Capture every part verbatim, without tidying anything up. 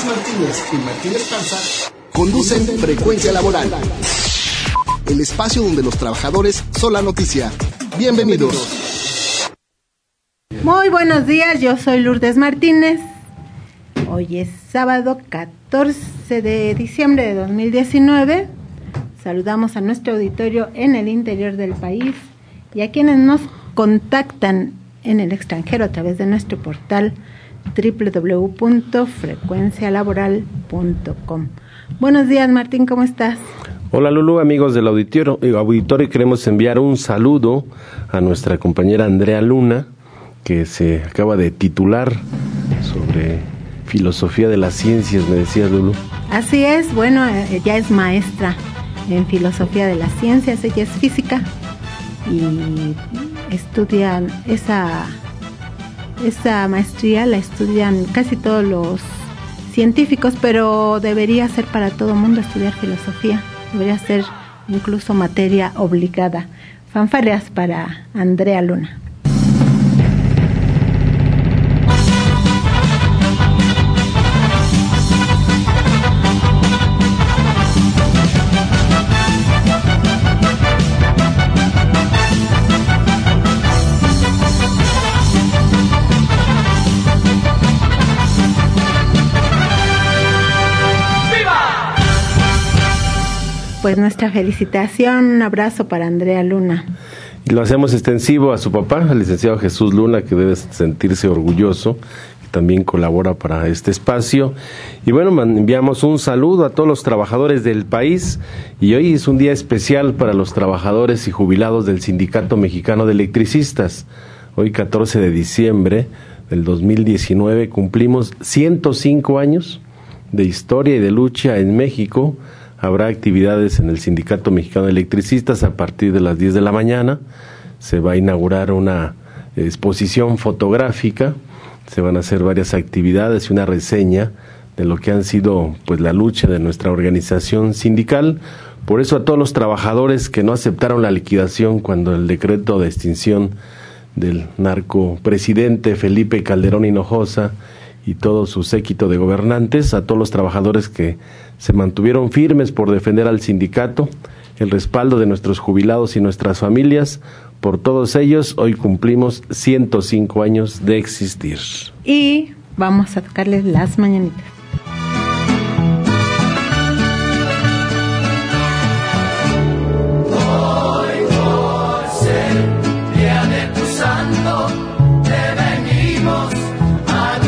Martínez y Martín Esparza conducen Frecuencia Laboral, el espacio donde los trabajadores son la noticia. Bienvenidos. Muy buenos días, yo soy Lourdes Martínez. Hoy es sábado catorce de diciembre de dos mil diecinueve. Saludamos a nuestro auditorio en el interior del país y a quienes nos contactan en el extranjero a través de nuestro portal doble u doble u doble u punto frecuencia laboral punto com. Buenos días, Martín, ¿cómo estás? Hola, Lulu, amigos del auditorio, auditorio queremos enviar un saludo a nuestra compañera Andrea Luna, que se acaba de titular sobre filosofía de las ciencias, me decías, Lulu. Así es, bueno, ella es maestra en filosofía de las ciencias, ella es física y estudian esa, esa maestría, la estudian casi todos los científicos, pero debería ser para todo mundo estudiar filosofía, debería ser incluso materia obligada. Fanfarrias para Andrea Luna. Pues nuestra felicitación, un abrazo para Andrea Luna. Y lo hacemos extensivo a su papá, al licenciado Jesús Luna, que debe sentirse orgulloso, que también colabora para este espacio. Y bueno, enviamos un saludo a todos los trabajadores del país, y hoy es un día especial para los trabajadores y jubilados del Sindicato Mexicano de Electricistas. Hoy, catorce de diciembre del dos mil diecinueve, cumplimos ciento cinco años de historia y de lucha en México. Habrá actividades en el Sindicato Mexicano de Electricistas a partir de las diez de la mañana. Se va a inaugurar una exposición fotográfica, se van a hacer varias actividades y una reseña de lo que han sido pues la lucha de nuestra organización sindical. Por eso a todos los trabajadores que no aceptaron la liquidación cuando el decreto de extinción del narcopresidente Felipe Calderón Hinojosa y todo su séquito de gobernantes, a todos los trabajadores que se mantuvieron firmes por defender al sindicato, el respaldo de nuestros jubilados y nuestras familias, por todos ellos, hoy cumplimos ciento cinco años de existir. Y vamos a tocarles las mañanitas. Hoy por ser día de tu santo, te venimos a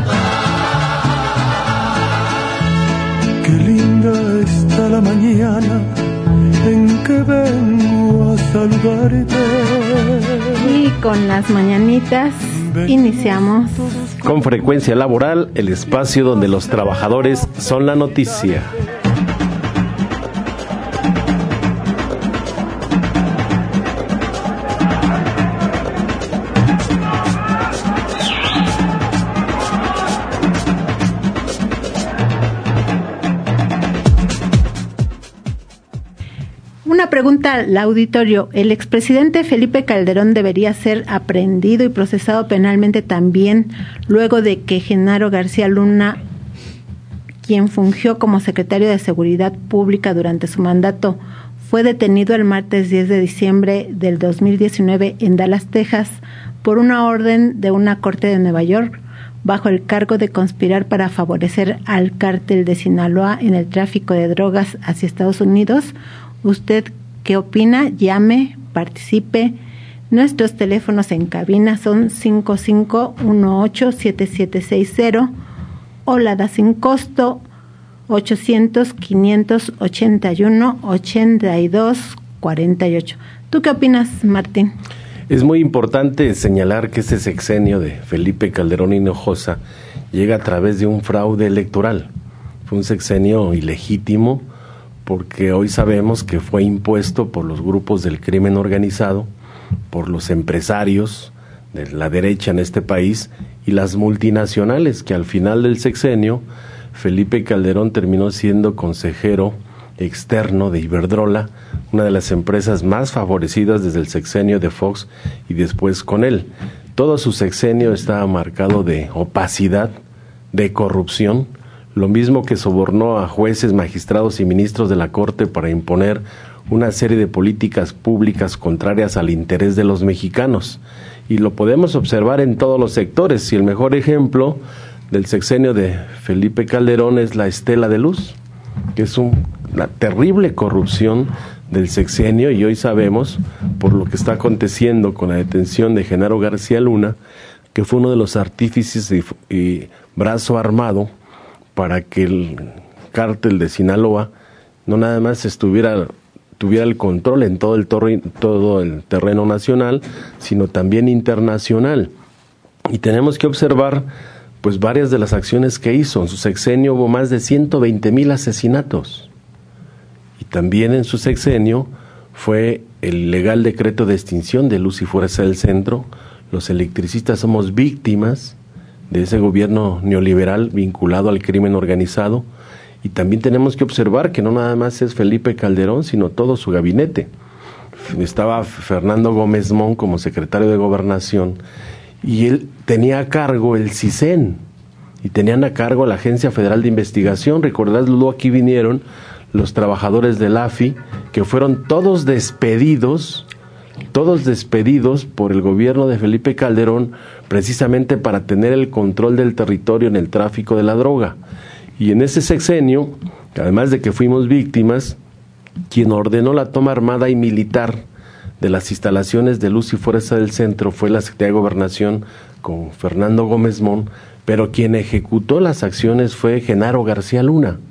cantar. Qué linda está la mañana en que vengo a saludarte. Y con las mañanitas iniciamos con Frecuencia Laboral, el espacio donde los trabajadores son la noticia. Una pregunta al auditorio. ¿El expresidente Felipe Calderón debería ser aprehendido y procesado penalmente también luego de que Genaro García Luna, quien fungió como secretario de Seguridad Pública durante su mandato, fue detenido el martes diez de diciembre del dos mil diecinueve en Dallas, Texas, por una orden de una corte de Nueva York, bajo el cargo de conspirar para favorecer al cártel de Sinaloa en el tráfico de drogas hacia Estados Unidos? ¿Usted qué opina? Llame, participe. Nuestros teléfonos en cabina son cinco cinco uno ocho siete siete seis cero o la da sin costo ochocientos quinientos ochenta y uno ochenta y dos cuarenta y ocho. ¿Tú qué opinas, Martín? Es muy importante señalar que este sexenio de Felipe Calderón Hinojosa llega a través de un fraude electoral. Fue un sexenio ilegítimo, porque hoy sabemos que fue impuesto por los grupos del crimen organizado, por los empresarios de la derecha en este país y las multinacionales, que al final del sexenio Felipe Calderón terminó siendo consejero externo de Iberdrola, una de las empresas más favorecidas desde el sexenio de Fox y después con él. Todo su sexenio estaba marcado de opacidad, de corrupción, lo mismo que sobornó a jueces, magistrados y ministros de la Corte para imponer una serie de políticas públicas contrarias al interés de los mexicanos. Y lo podemos observar en todos los sectores, y el mejor ejemplo del sexenio de Felipe Calderón es la Estela de Luz, que es un, la terrible corrupción del sexenio, y hoy sabemos, por lo que está aconteciendo con la detención de Genaro García Luna, que fue uno de los artífices y, y brazo armado para que el cártel de Sinaloa no nada más estuviera tuviera el control en todo el, torre, todo el terreno nacional, sino también internacional. Y tenemos que observar pues varias de las acciones que hizo. En su sexenio hubo más de ciento veinte mil asesinatos. Y también en su sexenio fue el ilegal decreto de extinción de Luz y Fuerza del Centro. Los electricistas somos víctimas de ese gobierno neoliberal vinculado al crimen organizado. Y también tenemos que observar que no nada más es Felipe Calderón, sino todo su gabinete. Estaba Fernando Gómez Mon como secretario de Gobernación, y él tenía a cargo el CISEN, y tenían a cargo la Agencia Federal de Investigación. Recordad, luego aquí vinieron los trabajadores del A F I, que fueron todos despedidos, todos despedidos por el gobierno de Felipe Calderón, precisamente para tener el control del territorio en el tráfico de la droga. Y en ese sexenio, además de que fuimos víctimas, quien ordenó la toma armada y militar de las instalaciones de Luz y Fuerza del Centro fue la Secretaría de Gobernación con Fernando Gómez Mon, pero quien ejecutó las acciones fue Genaro García Luna.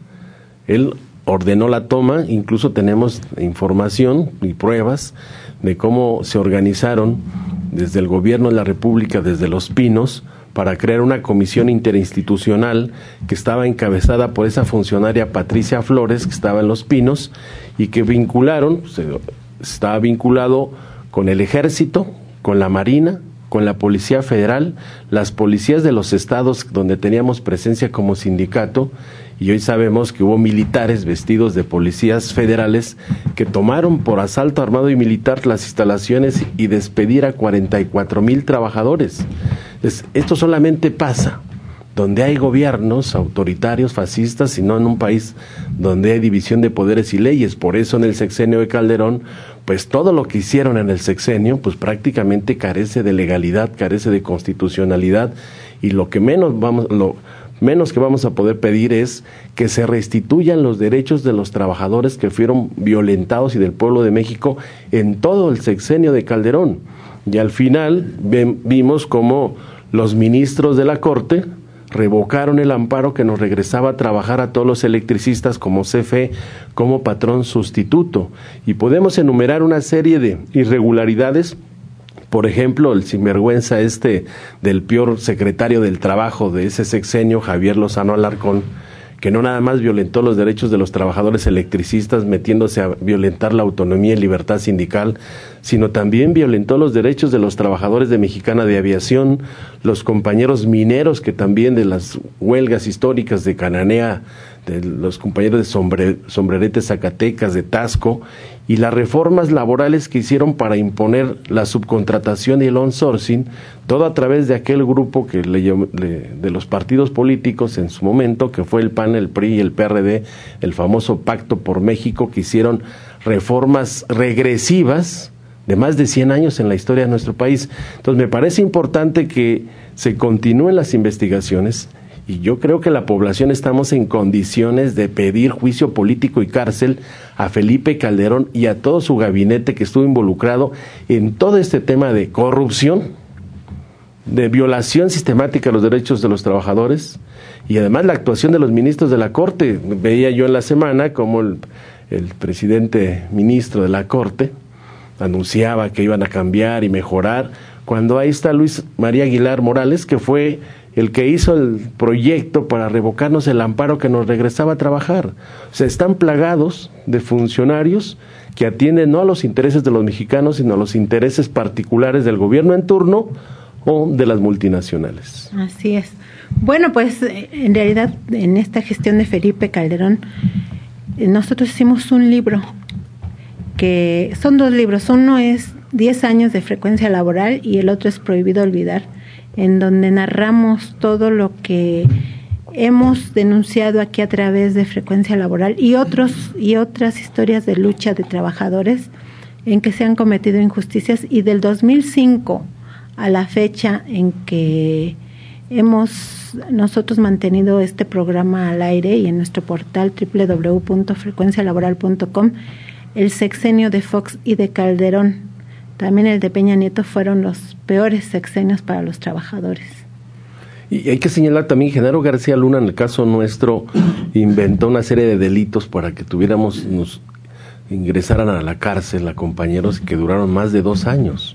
Él ordenó la toma, incluso tenemos información y pruebas de cómo se organizaron desde el gobierno de la República, desde Los Pinos, para crear una comisión interinstitucional que estaba encabezada por esa funcionaria Patricia Flores, que estaba en Los Pinos, y que vincularon, se, estaba vinculado con el Ejército, con la Marina, con la Policía Federal, las policías de los estados donde teníamos presencia como sindicato, y hoy sabemos que hubo militares vestidos de policías federales que tomaron por asalto armado y militar las instalaciones y despedir a cuarenta y cuatro mil trabajadores. Entonces, esto solamente pasa donde hay gobiernos autoritarios, fascistas, y no en un país donde hay división de poderes y leyes. Por eso en el sexenio de Calderón, pues todo lo que hicieron en el sexenio, pues prácticamente carece de legalidad, carece de constitucionalidad, y lo que menos vamos, lo menos que vamos a poder pedir es que se restituyan los derechos de los trabajadores que fueron violentados y del pueblo de México en todo el sexenio de Calderón. Y al final ven, vimos cómo los ministros de la Corte revocaron el amparo que nos regresaba a trabajar a todos los electricistas como C F E, como patrón sustituto. Y podemos enumerar una serie de irregularidades. Por ejemplo, el sinvergüenza este del peor secretario del Trabajo de ese sexenio, Javier Lozano Alarcón, que no nada más violentó los derechos de los trabajadores electricistas metiéndose a violentar la autonomía y libertad sindical, sino también violentó los derechos de los trabajadores de Mexicana de Aviación, los compañeros mineros que también de las huelgas históricas de Cananea, de los compañeros de Sombre, Sombrerete Zacatecas, de Tasco, y las reformas laborales que hicieron para imponer la subcontratación y el outsourcing, todo a través de aquel grupo que le, le, de los partidos políticos en su momento, que fue el P A N, el P R I y el P R D, el famoso Pacto por México, que hicieron reformas regresivas de más de cien años en la historia de nuestro país. Entonces me parece importante que se continúen las investigaciones, y yo creo que la población estamos en condiciones de pedir juicio político y cárcel a Felipe Calderón y a todo su gabinete que estuvo involucrado en todo este tema de corrupción, de violación sistemática de los derechos de los trabajadores, y además la actuación de los ministros de la Corte. Veía yo en la semana como el, el presidente ministro de la Corte anunciaba que iban a cambiar y mejorar, cuando ahí está Luis María Aguilar Morales, que fue el que hizo el proyecto para revocarnos el amparo que nos regresaba a trabajar. O sea, están plagados de funcionarios que atienden no a los intereses de los mexicanos, sino a los intereses particulares del gobierno en turno o de las multinacionales. Así es. Bueno, pues en realidad en esta gestión de Felipe Calderón, nosotros hicimos un libro, que son dos libros. Uno es diez años de frecuencia laboral y el otro es Prohibido Olvidar, en donde narramos todo lo que hemos denunciado aquí a través de Frecuencia Laboral y otros y otras historias de lucha de trabajadores en que se han cometido injusticias, y del dos mil cinco a la fecha en que hemos nosotros mantenido este programa al aire y en nuestro portal doble u doble u doble u punto frecuencia laboral punto com, el sexenio de Fox y de Calderón, también el de Peña Nieto, fueron los peores sexenios para los trabajadores. Y hay que señalar también, Genaro García Luna, en el caso nuestro, inventó una serie de delitos para que tuviéramos, nos ingresaran a la cárcel a compañeros que duraron más de dos años.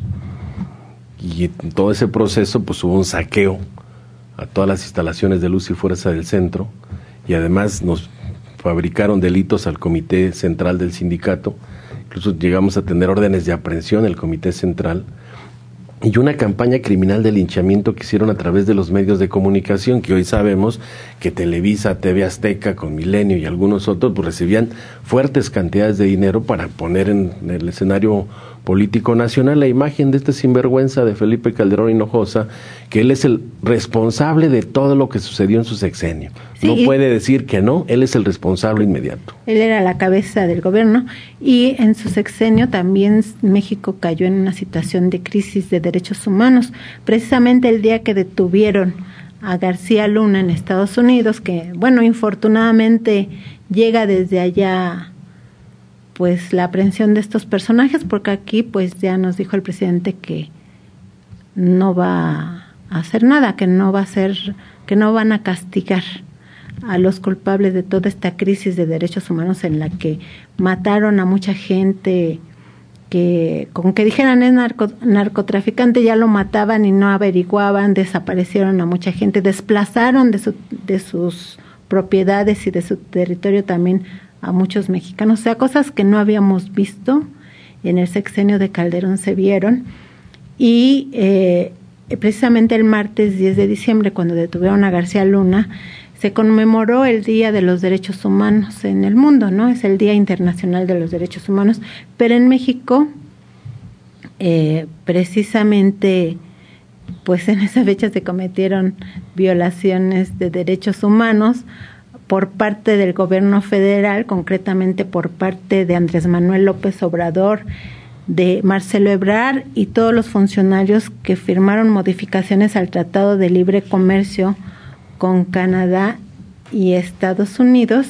Y en todo ese proceso pues hubo un saqueo a todas las instalaciones de Luz y Fuerza del centro, y además nos fabricaron delitos al Comité Central del Sindicato. Incluso llegamos a tener órdenes de aprehensión el Comité Central, y una campaña criminal de linchamiento que hicieron a través de los medios de comunicación, que hoy sabemos que Televisa, T V Azteca, con Milenio y algunos otros, pues recibían fuertes cantidades de dinero para poner en el escenario político nacional la imagen de este sinvergüenza de Felipe Calderón Hinojosa, que él es el responsable de todo lo que sucedió en su sexenio. Sí, no puede decir que no, él es el responsable inmediato. Él era la cabeza del gobierno, y en su sexenio también México cayó en una situación de crisis de derechos humanos. Precisamente el día que detuvieron a García Luna en Estados Unidos, que, bueno, infortunadamente llega desde allá pues la aprehensión de estos personajes, porque aquí pues ya nos dijo el presidente que no va a hacer nada, que no va a hacer, que no van a castigar a los culpables de toda esta crisis de derechos humanos en la que mataron a mucha gente, que con que dijeran es narco, narcotraficante ya lo mataban y no averiguaban, desaparecieron a mucha gente, desplazaron de su, de sus propiedades y de su territorio también a muchos mexicanos. O sea, cosas que no habíamos visto en el sexenio de Calderón se vieron. Y eh, precisamente el martes diez de diciembre, cuando detuvieron a García Luna, se conmemoró el Día de los Derechos Humanos en el mundo, ¿no? Es el Día Internacional de los Derechos Humanos, pero en México, eh, precisamente, pues en esa fecha se cometieron violaciones de derechos humanos por parte del gobierno federal, concretamente por parte de Andrés Manuel López Obrador, de Marcelo Ebrard y todos los funcionarios que firmaron modificaciones al Tratado de Libre Comercio con Canadá y Estados Unidos.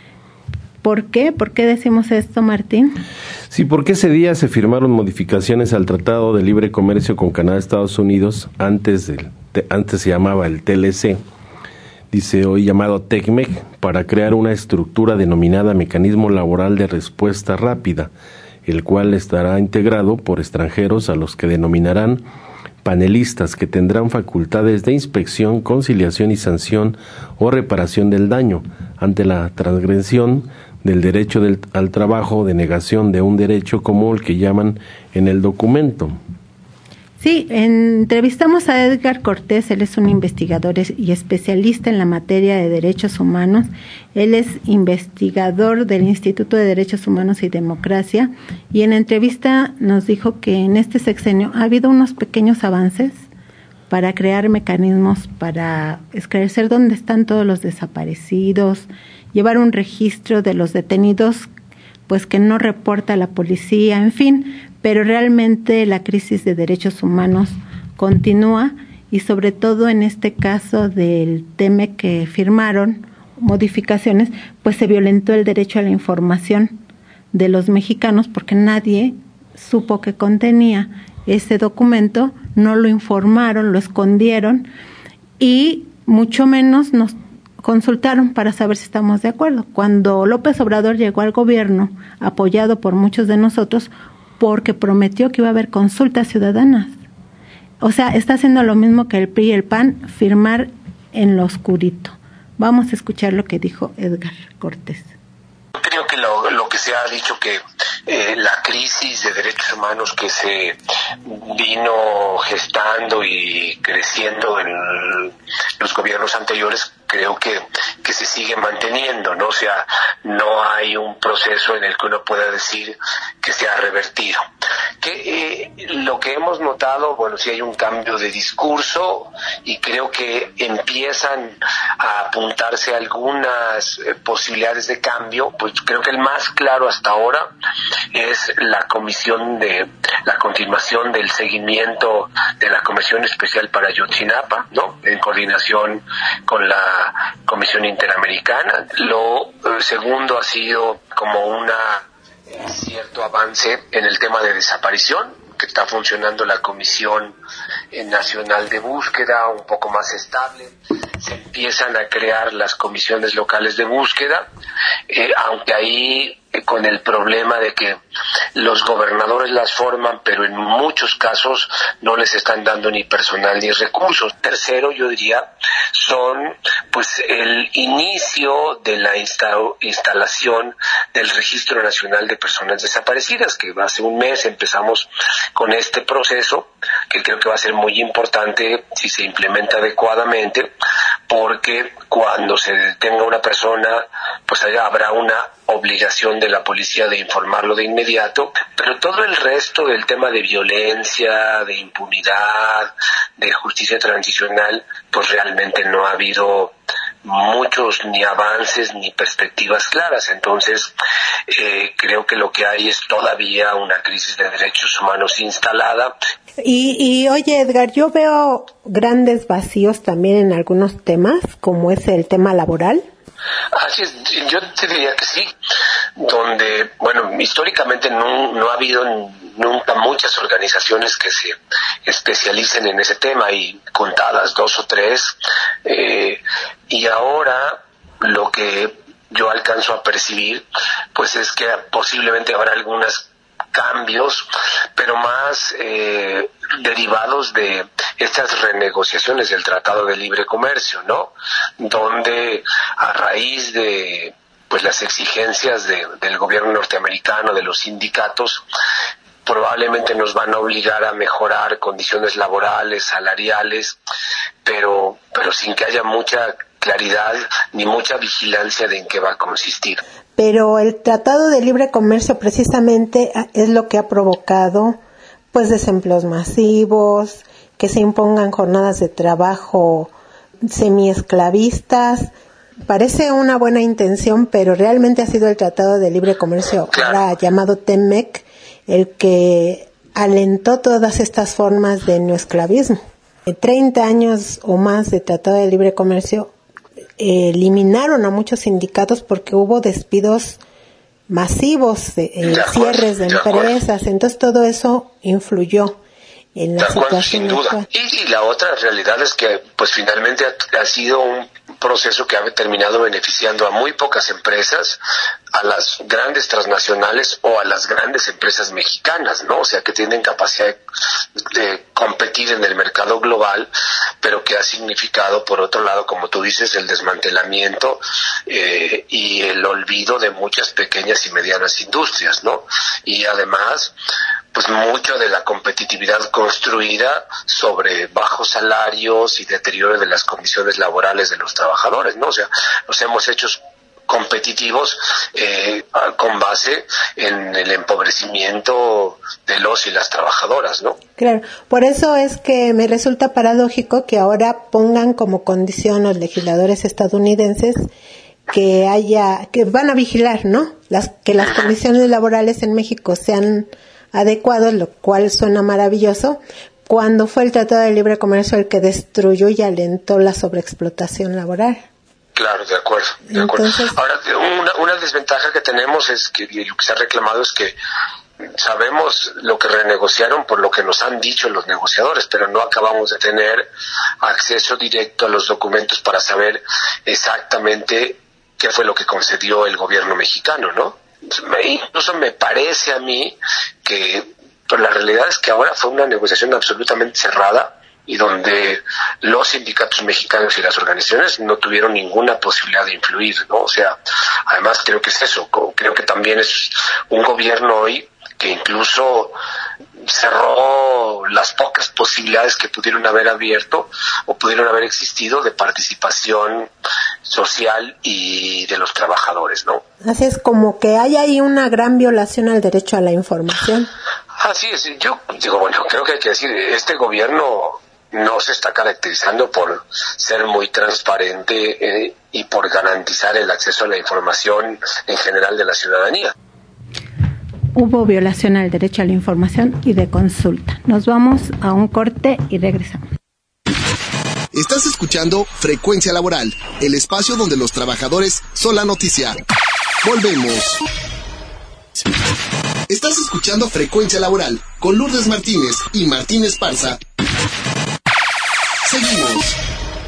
¿Por qué? ¿Por qué decimos esto, Martín? Sí, porque ese día se firmaron modificaciones al Tratado de Libre Comercio con Canadá y Estados Unidos, antes, del, antes se llamaba el T L C, dice hoy llamado TECMEC, para crear una estructura denominada Mecanismo Laboral de Respuesta Rápida, el cual estará integrado por extranjeros a los que denominarán panelistas, que tendrán facultades de inspección, conciliación y sanción o reparación del daño ante la transgresión del derecho del, al trabajo, de negación de un derecho, como el que llaman en el documento. Sí, entrevistamos a Edgar Cortés. Él es un investigador y especialista en la materia de derechos humanos. Él es investigador del Instituto de Derechos Humanos y Democracia, y en la entrevista nos dijo que en este sexenio ha habido unos pequeños avances para crear mecanismos para esclarecer dónde están todos los desaparecidos, llevar un registro de los detenidos pues que no reporta la policía, en fin, pero realmente la crisis de derechos humanos continúa, y sobre todo en este caso del TEMEC que firmaron modificaciones, pues se violentó el derecho a la información de los mexicanos, porque nadie supo que contenía ese documento, no lo informaron, lo escondieron, y mucho menos nos consultaron para saber si estamos de acuerdo. Cuando López Obrador llegó al gobierno, apoyado por muchos de nosotros, porque prometió que iba a haber consultas ciudadanas. O sea, está haciendo lo mismo que el P R I y el P A N, firmar en lo oscurito. Vamos a escuchar lo que dijo Edgar Cortés. Yo creo que lo, lo que se ha dicho, que eh, la crisis de derechos humanos que se vino gestando y creciendo en los gobiernos anteriores, creo que, que se sigue manteniendo, ¿no? O sea, no hay un proceso en el que uno pueda decir que se ha revertido. que eh, lo que hemos notado, bueno, sí hay un cambio de discurso y creo que empiezan a apuntarse algunas eh, posibilidades de cambio. Pues creo que el más claro hasta ahora es la comisión de la continuación del seguimiento de la Comisión Especial para Ayotzinapa, ¿no? En coordinación con la Comisión Interamericana. Lo eh, segundo ha sido como una cierto avance en el tema de desaparición, que está funcionando la Comisión Nacional de Búsqueda un poco más estable. Se empiezan a crear las comisiones locales de búsqueda, eh, aunque ahí eh, con el problema de que los gobernadores las forman, pero en muchos casos no les están dando ni personal ni recursos. Tercero, yo diría, son pues el inicio de la insta- instalación del Registro Nacional de Personas Desaparecidas, que hace un mes empezamos con este proceso, que creo que va a ser muy importante si se implementa adecuadamente, porque cuando se detenga una persona, pues allá habrá una obligación de la policía de informarlo de inmediato, pero todo el resto del tema de violencia, de impunidad, de justicia transicional, pues realmente no ha habido muchos ni avances ni perspectivas claras. Entonces eh, creo que lo que hay es todavía una crisis de derechos humanos instalada. Y, y oye, Edgar, yo veo grandes vacíos también en algunos temas, como es el tema laboral. Así es, yo te diría que sí, donde, bueno, históricamente no, no ha habido nunca muchas organizaciones que se especialicen en ese tema, y contadas dos o tres, eh, y ahora lo que yo alcanzo a percibir, pues es que posiblemente habrá algunos cambios, pero más eh, derivados de estas renegociaciones del Tratado de Libre Comercio, ¿no? Donde a raíz de pues las exigencias de, del gobierno norteamericano, de los sindicatos, probablemente nos van a obligar a mejorar condiciones laborales, salariales, pero pero sin que haya mucha claridad ni mucha vigilancia de en qué va a consistir. Pero el Tratado de Libre Comercio precisamente es lo que ha provocado pues desempleos masivos, que se impongan jornadas de trabajo semiesclavistas. Parece una buena intención, pero realmente ha sido el Tratado de Libre Comercio, claro, ahora llamado TEMEC, el que alentó todas estas formas de neoesclavismo. treinta años o más de Tratado de Libre Comercio eh, eliminaron a muchos sindicatos porque hubo despidos masivos, de, eh, de acuerdo, cierres de, de empresas, acuerdo. Entonces todo eso influyó en la de acuerdo, situación sin duda. Y, y la otra realidad es que pues finalmente ha, ha sido un proceso que ha terminado beneficiando a muy pocas empresas, a las grandes transnacionales o a las grandes empresas mexicanas, ¿no? O sea, que tienen capacidad de, de competir en el mercado global, pero que ha significado, por otro lado, como tú dices, el desmantelamiento eh, y el olvido de muchas pequeñas y medianas industrias, ¿no? Y además, pues mucho de la competitividad construida sobre bajos salarios y deterioro de las condiciones laborales de los trabajadores, ¿no? O sea, nos hemos hecho competitivos eh, con base en el empobrecimiento de los y las trabajadoras, ¿no? Claro, por eso es que me resulta paradójico que ahora pongan como condición los legisladores estadounidenses que haya, que van a vigilar, ¿no? Las, que las uh-huh. condiciones laborales en México sean adecuados, lo cual suena maravilloso, cuando fue el Tratado de Libre Comercio el que destruyó y alentó la sobreexplotación laboral. Claro, de acuerdo, de Entonces, acuerdo. Ahora, una, una desventaja que tenemos es que, y lo que se ha reclamado es que sabemos lo que renegociaron por lo que nos han dicho los negociadores, pero no acabamos de tener acceso directo a los documentos para saber exactamente qué fue lo que concedió el gobierno mexicano, ¿no? Incluso me parece a mí que, pero la realidad es que ahora fue una negociación absolutamente cerrada y donde los sindicatos mexicanos y las organizaciones no tuvieron ninguna posibilidad de influir, ¿no? O sea, además creo que es eso, creo que también es un gobierno hoy que incluso cerró las pocas posibilidades que pudieron haber abierto o pudieron haber existido de participación social y de los trabajadores, ¿no? Así es, como que hay ahí una gran violación al derecho a la información. Así es, yo digo, bueno, creo que hay que decir, este gobierno no se está caracterizando por ser muy transparente eh, y por garantizar el acceso a la información en general de la ciudadanía. Hubo violación al derecho a la información y de consulta. Nos vamos a un corte y regresamos. Estás escuchando Frecuencia Laboral, el espacio donde los trabajadores son la noticia. Volvemos. Estás escuchando Frecuencia Laboral con Lourdes Martínez y Martín Esparza. Seguimos.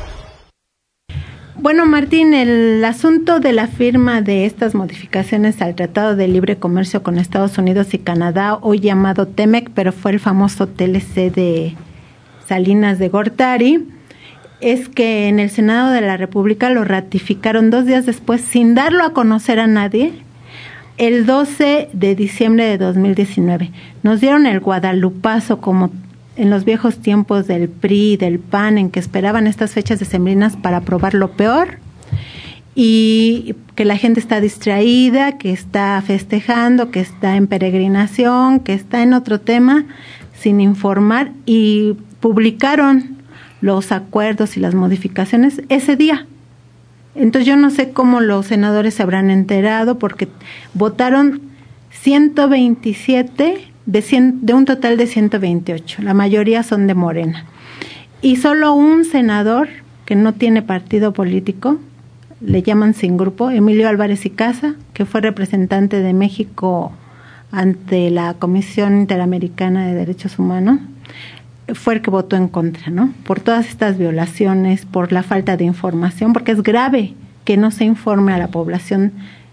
Bueno, Martín, el asunto de la firma de estas modificaciones al Tratado de Libre Comercio con Estados Unidos y Canadá, hoy llamado TEMEC, pero fue el famoso T L C de Salinas de Gortari, es que en el Senado de la República lo ratificaron dos días después, sin darlo a conocer a nadie, el doce de diciembre de dos mil diecinueve. Nos dieron el guadalupazo como en los viejos tiempos del P R I y del P A N, en que esperaban estas fechas decembrinas para probar lo peor, y que la gente está distraída, que está festejando, que está en peregrinación, que está en otro tema, sin informar, y publicaron los acuerdos y las modificaciones ese día. Entonces yo no sé cómo los senadores se habrán enterado, porque votaron ciento veintisiete de, cien, de un total de ciento veintiocho, la mayoría son de Morena, y solo un senador que no tiene partido político, le llaman sin grupo, Emilio Álvarez y Casa, que fue representante de México ante la Comisión Interamericana de Derechos Humanos, fue el que votó en contra, ¿no? Por todas estas violaciones, por la falta de información, porque es grave que no se informe a la población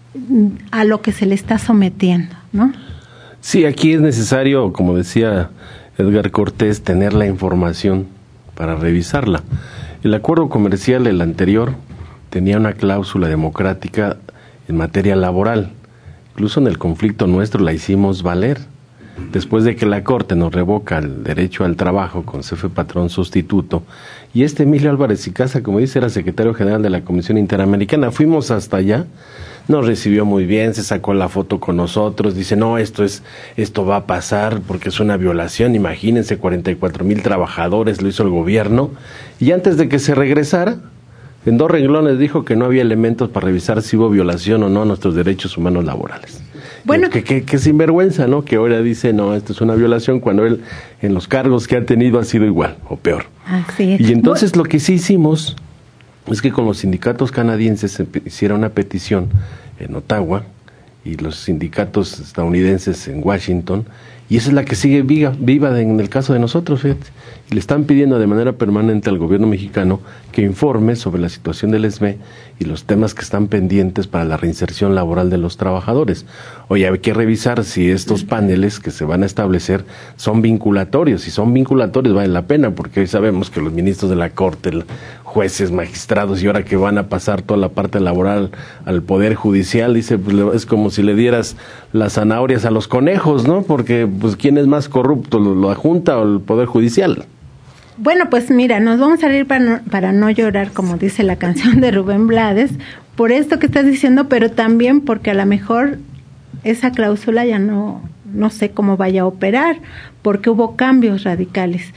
a lo que se le está sometiendo, ¿no? Sí, aquí es necesario, como decía Edgar Cortés, tener la información para revisarla. El acuerdo comercial, el anterior, tenía una cláusula democrática en materia laboral. Incluso en el conflicto nuestro la hicimos valer. Después de que la Corte nos revoca el derecho al trabajo con C F E patrón sustituto, y este Emilio Álvarez y Casa, como dice, era secretario general de la Comisión Interamericana, fuimos hasta allá, nos recibió muy bien, se sacó la foto con nosotros, dice, no, esto es, esto va a pasar porque es una violación, imagínense, cuarenta y cuatro mil trabajadores, lo hizo el gobierno, y antes de que se regresara, en dos renglones dijo que no había elementos para revisar si hubo violación o no a nuestros derechos humanos laborales. Bueno, que, que, que sinvergüenza, ¿no? Que ahora dice, no, esto es una violación, cuando él en los cargos que ha tenido ha sido igual o peor. Así es. Y entonces bueno, lo que sí hicimos es que con los sindicatos canadienses se hiciera una petición en Ottawa y los sindicatos estadounidenses en Washington, y esa es la que sigue viva, viva en el caso de nosotros, fíjate. Y le están pidiendo de manera permanente al gobierno mexicano que informe sobre la situación del E S M E y los temas que están pendientes para la reinserción laboral de los trabajadores. Oye, hay que revisar si estos paneles que se van a establecer son vinculatorios. Si son vinculatorios vale la pena, porque hoy sabemos que los ministros de la Corte, jueces, magistrados, y ahora que van a pasar toda la parte laboral al Poder Judicial, dice, pues es como si le dieras las zanahorias a los conejos, ¿no? Porque, pues, ¿quién es más corrupto, la Junta o el Poder Judicial? Bueno, pues mira, nos vamos a ir para no, para no llorar, como dice la canción de Rubén Blades, por esto que estás diciendo, pero también porque a lo mejor esa cláusula ya no, no sé cómo vaya a operar, porque hubo cambios radicales.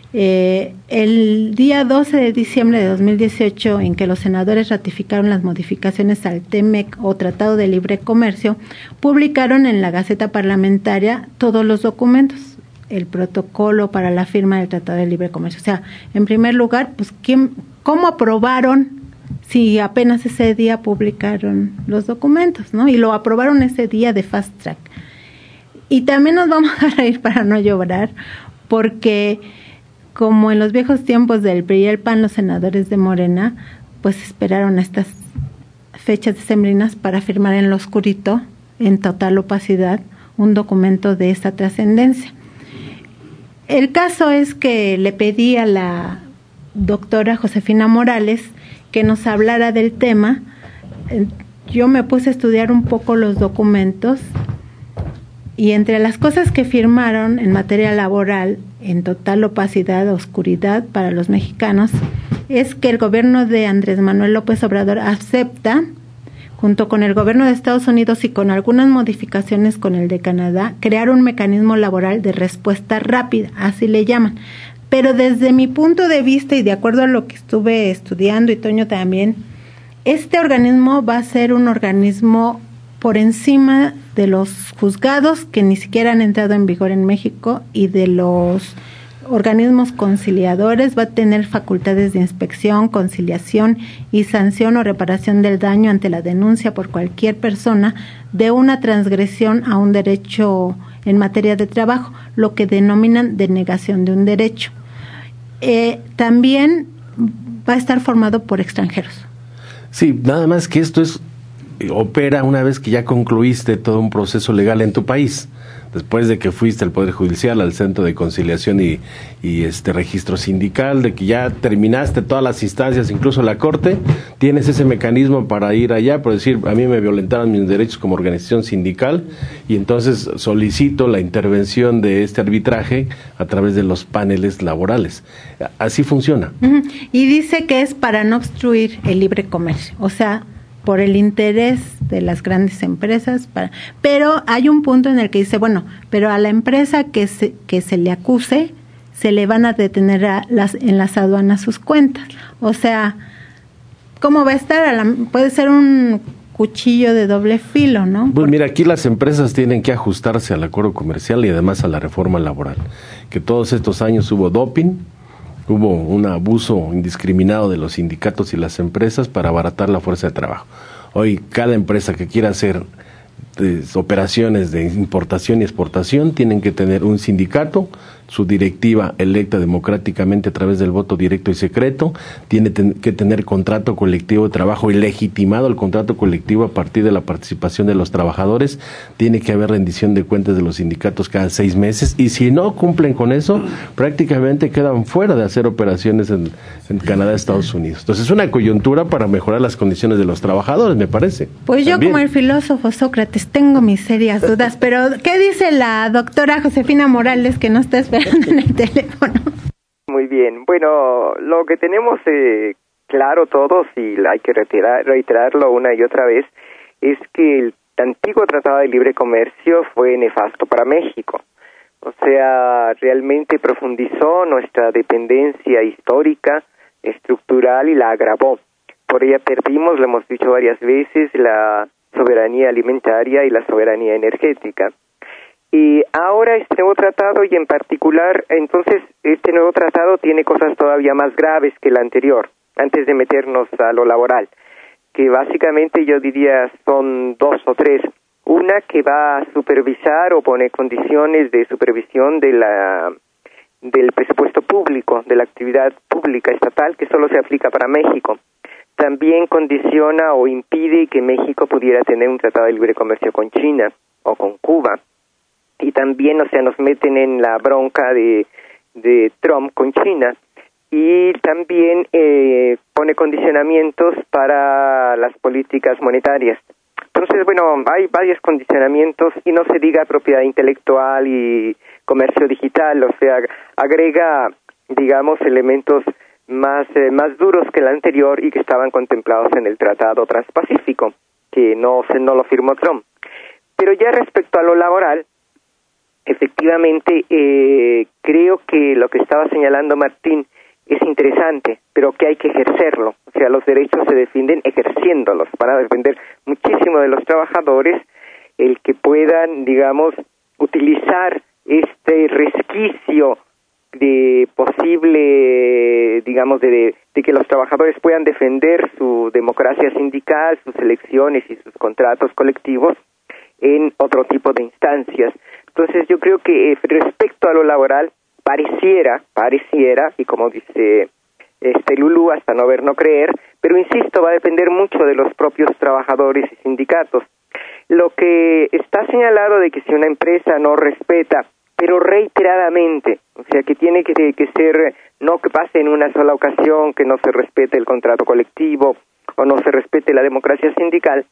Eh, el día doce de diciembre de dos mil dieciocho, en que los senadores ratificaron las modificaciones al TEMEC o Tratado de Libre Comercio, publicaron en la Gaceta Parlamentaria todos los documentos, el protocolo para la firma del Tratado de Libre Comercio. O sea, en primer lugar, pues, ¿quién, cómo aprobaron si apenas ese día publicaron los documentos, ¿no? Y lo aprobaron ese día de fast track. Y también nos vamos a reír para no llorar, porque como en los viejos tiempos del P R I y el P A N, los senadores de Morena, pues esperaron estas fechas decembrinas para firmar en lo oscurito, en total opacidad, un documento de esta trascendencia. El caso es que le pedí a la doctora Josefina Morales que nos hablara del tema. Yo me puse a estudiar un poco los documentos, y entre las cosas que firmaron en materia laboral, en total opacidad, oscuridad para los mexicanos, es que el gobierno de Andrés Manuel López Obrador acepta junto con el gobierno de Estados Unidos y con algunas modificaciones con el de Canadá, crear un mecanismo laboral de respuesta rápida, así le llaman. Pero desde mi punto de vista y de acuerdo a lo que estuve estudiando y Toño también, este organismo va a ser un organismo por encima de los juzgados que ni siquiera han entrado en vigor en México y de los organismos conciliadores. Va a tener facultades de inspección, conciliación y sanción o reparación del daño ante la denuncia por cualquier persona de una transgresión a un derecho en materia de trabajo, lo que denominan denegación de un derecho. Eh, también va a estar formado por extranjeros. Sí, nada más que esto es opera una vez que ya concluiste todo un proceso legal en tu país. Después de que fuiste al Poder Judicial, al Centro de Conciliación y, y este registro sindical, de que ya terminaste todas las instancias, incluso la Corte, tienes ese mecanismo para ir allá, por decir, a mí me violentaron mis derechos como organización sindical, y entonces solicito la intervención de este arbitraje a través de los paneles laborales. Así funciona. Uh-huh. Y dice que es para no obstruir el libre comercio, o sea, por el interés de las grandes empresas, para, pero hay un punto en el que dice, bueno, pero a la empresa que se, que se le acuse, se le van a detener a las, en las aduanas sus cuentas. O sea, ¿cómo va a estar? A la, puede ser un cuchillo de doble filo, ¿no? Pues mira, aquí las empresas tienen que ajustarse al acuerdo comercial y además a la reforma laboral, que todos estos años hubo doping, hubo un abuso indiscriminado de los sindicatos y las empresas para abaratar la fuerza de trabajo. Hoy cada empresa que quiera hacer eh, operaciones de importación y exportación tienen que tener un sindicato, su directiva electa democráticamente a través del voto directo y secreto, tiene ten, que tener contrato colectivo de trabajo y legitimado el contrato colectivo a partir de la participación de los trabajadores, tiene que haber rendición de cuentas de los sindicatos cada seis meses y si no cumplen con eso, prácticamente quedan fuera de hacer operaciones en, en Canadá, Estados Unidos. Entonces es una coyuntura para mejorar las condiciones de los trabajadores, me parece. Pues yo También. Como el filósofo Sócrates tengo mis serias dudas, pero ¿qué dice la doctora Josefina Morales que no está esperando en el teléfono? Muy bien, bueno, lo que tenemos eh, claro todos, y hay que retirar, reiterarlo una y otra vez, es que el antiguo Tratado de Libre Comercio fue nefasto para México. O sea, realmente profundizó nuestra dependencia histórica, estructural y la agravó. Por ella perdimos, lo hemos dicho varias veces, la soberanía alimentaria y la soberanía energética. Y ahora este nuevo tratado, y en particular, entonces, este nuevo tratado tiene cosas todavía más graves que el anterior, antes de meternos a lo laboral, que básicamente yo diría son dos o tres. Una que va a supervisar o pone condiciones de supervisión de la del presupuesto público, de la actividad pública estatal, que solo se aplica para México. También condiciona o impide que México pudiera tener un tratado de libre comercio con China o con Cuba. Y también, o sea, nos meten en la bronca de, de Trump con China. Y también eh, pone condicionamientos para las políticas monetarias. Entonces, bueno, hay varios condicionamientos y no se diga propiedad intelectual y comercio digital, o sea, agrega, digamos, elementos más, eh, más duros que el anterior y que estaban contemplados en el Tratado Transpacífico, que no, se, no lo firmó Trump. Pero ya respecto a lo laboral, efectivamente, eh, creo que lo que estaba señalando Martín es interesante, pero que hay que ejercerlo. O sea, los derechos se defienden ejerciéndolos. Van a depender muchísimo de los trabajadores el que puedan, digamos, utilizar este resquicio de posible, digamos, de, de que los trabajadores puedan defender su democracia sindical, sus elecciones y sus contratos colectivos en otro tipo de instancias. Entonces yo creo que eh, respecto a lo laboral, pareciera, pareciera, y como dice este Lulú, hasta no ver, no creer, pero insisto, va a depender mucho de los propios trabajadores y sindicatos. Lo que está señalado de que si una empresa no respeta, pero reiteradamente, o sea que tiene que, que ser, no que pase en una sola ocasión, que no se respete el contrato colectivo o no se respete la democracia sindical,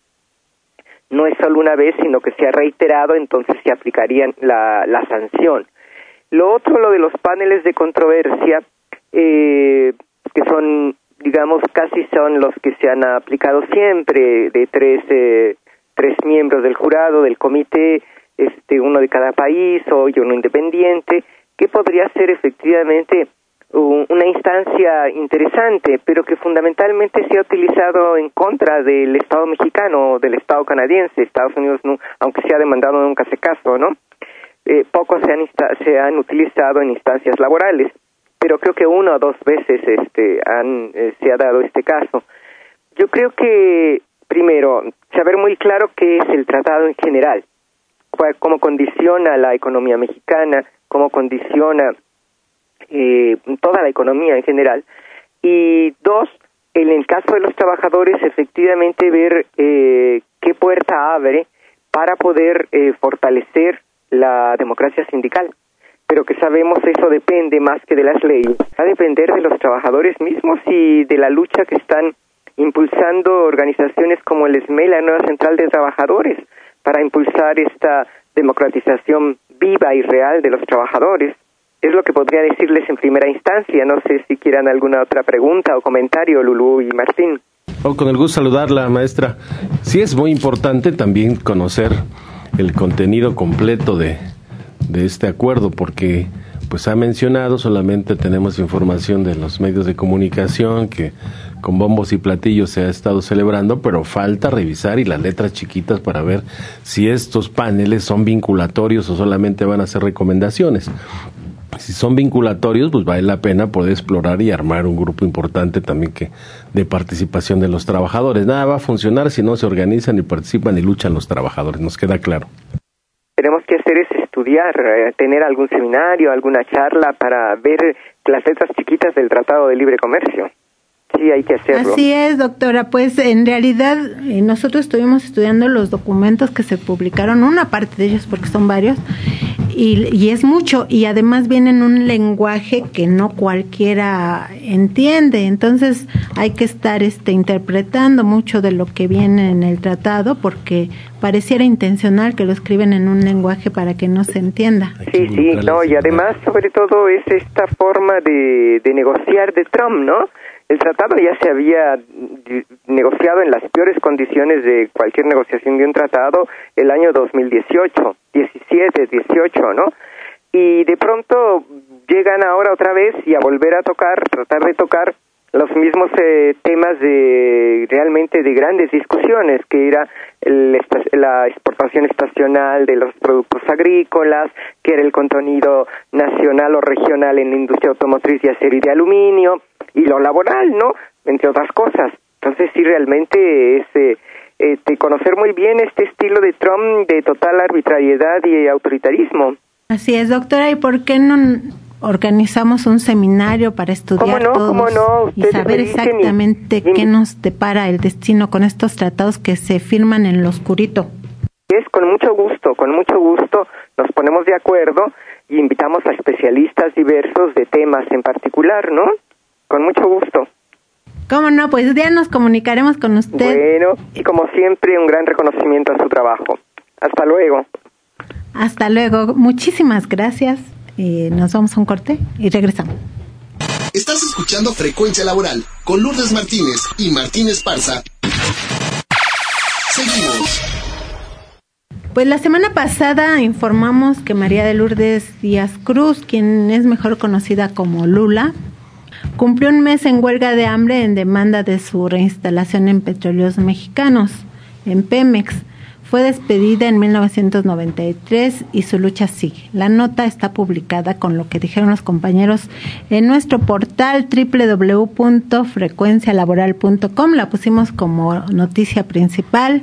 no es solo una vez, sino que sea reiterado, entonces se aplicaría la, la sanción. Lo otro, lo de los paneles de controversia, eh, que son, digamos, casi son los que se han aplicado siempre, de tres, eh, tres miembros del jurado, del comité, este, uno de cada país o uno independiente, que podría ser efectivamente un, una instancia interesante, pero que fundamentalmente se ha utilizado en contra del Estado mexicano o del Estado canadiense. Estados Unidos, no, aunque se ha demandado, nunca hace caso, ¿no? Eh, pocos se han, se han utilizado en instancias laborales, pero creo que una o dos veces este, han, eh, se ha dado este caso. Yo creo que, primero, saber muy claro qué es el tratado en general, cómo condiciona la economía mexicana, cómo condiciona eh, toda la economía en general. Y dos, en el caso de los trabajadores, efectivamente ver eh, qué puerta abre para poder eh, fortalecer la democracia sindical. Pero que sabemos eso depende más que de las leyes, va a depender de los trabajadores mismos y de la lucha que están impulsando organizaciones como el ESME, la Nueva Central de Trabajadores, para impulsar esta democratización viva y real de los trabajadores. Es lo que podría decirles en primera instancia. No sé si quieran alguna otra pregunta o comentario, Lulú y Martín. Oh, con el gusto saludarla, maestra. Sí, es muy importante también conocer el contenido completo de, de este acuerdo, porque pues ha mencionado, solamente tenemos información de los medios de comunicación que con bombos y platillos se ha estado celebrando, pero falta revisar y las letras chiquitas para ver si estos paneles son vinculatorios o solamente van a ser recomendaciones. Si son vinculatorios, pues vale la pena poder explorar y armar un grupo importante también que de participación de los trabajadores. Nada va a funcionar si no se organizan y participan y luchan los trabajadores, nos queda claro. Tenemos que hacer es estudiar, eh, tener algún seminario, alguna charla para ver las letras chiquitas del Tratado de Libre Comercio. Sí, hay que hacerlo. Así es, doctora. Pues en realidad eh, nosotros estuvimos estudiando los documentos que se publicaron, una parte de ellos porque son varios, y, y es mucho, y además viene en un lenguaje que no cualquiera entiende, entonces hay que estar este interpretando mucho de lo que viene en el tratado, porque pareciera intencional que lo escriben en un lenguaje para que no se entienda. Sí, sí, no, y además sobre todo es esta forma de, de negociar de Trump, ¿no? El tratado ya se había negociado en las peores condiciones de cualquier negociación de un tratado el año dos mil dieciocho, diecisiete, dieciocho, ¿no? Y de pronto llegan ahora otra vez y a volver a tocar, tratar de tocar los mismos eh, temas de realmente de grandes discusiones, que era el, la exportación estacional de los productos agrícolas, que era el contenido nacional o regional en la industria automotriz de acero y de aluminio, y lo laboral, ¿no? Entre otras cosas. Entonces sí, realmente es eh, eh, de conocer muy bien este estilo de Trump de total arbitrariedad y autoritarismo. Así es, doctora, ¿y por qué no organizamos un seminario para estudiar ¿Cómo no? todos ¿Cómo no? y saber exactamente y, y, qué nos depara el destino con estos tratados que se firman en lo oscurito? Es con mucho gusto, con mucho gusto nos ponemos de acuerdo y invitamos a especialistas diversos de temas en particular, ¿no? Con mucho gusto. ¿Cómo no? Pues ya nos comunicaremos con usted. Bueno, y como siempre, un gran reconocimiento a su trabajo. Hasta luego. Hasta luego. Muchísimas gracias. Eh, nos vamos a un corte y regresamos. Estás escuchando Frecuencia Laboral con Lourdes Martínez y Martín Esparza. Seguimos. Pues la semana pasada informamos que María de Lourdes Díaz Cruz, quien es mejor conocida como Lula, cumplió un mes en huelga de hambre en demanda de su reinstalación en Petróleos Mexicanos, en Pemex. Fue despedida en mil novecientos noventa y tres y su lucha sigue. La nota está publicada con lo que dijeron los compañeros en nuestro portal doble u doble u doble u punto frecuencia laboral punto com. La pusimos como noticia principal.